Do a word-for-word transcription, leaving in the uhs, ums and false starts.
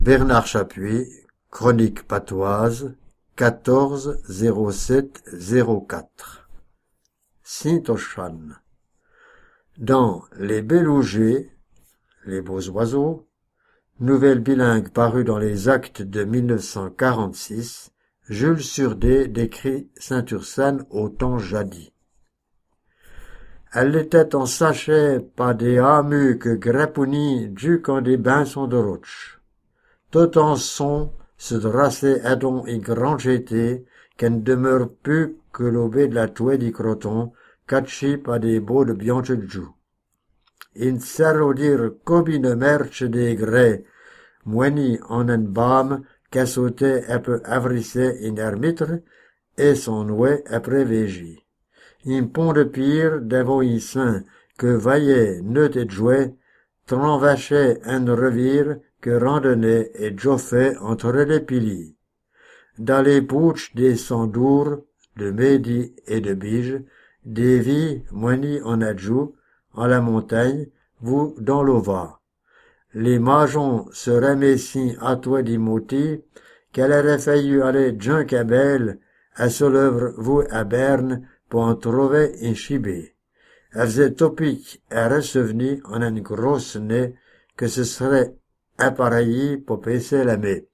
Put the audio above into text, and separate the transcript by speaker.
Speaker 1: Bernard Chapuis, Chronique patoise, quatorze zéro sept zéro quatre. Saint-Ochan. Dans Les Bélougés, les beaux oiseaux, nouvelle bilingue parue dans les Actes de mille neuf cent quarante-six, Jules Surdé décrit Saint-Ursanne au temps jadis. Elle était en sachet pas des hamus que grappouni du quand des bains sont de roche. Tout en son se drassait Adon y grand jeté, qu'elle ne demeure plus que l'aubé de la touée du croton, catchi par des beaux de bianche de joue. In serro dire combine merche des grès, moigni en un bâme, qu'elle sautait un peu avrissé in ermitre, et son oué après végi. In pont de pire, devant y saint, que vaillait, neut et jouet, tranvachait un revire, que randonnait et joffait entre les piliers. Dans les bouches des sandours, de Mehdi et de Bige, des vies moignies en adjou, en la montagne, vous dans l'ova. Les magens se remet à toi d'imoti, qu'elle aurait failli aller d'un cabelle, à se l'œuvre vous à Berne, pour en trouver un chibé. Elle faisait topic et recevenir en une grosse nez, que ce serait appareillé pour passer la main.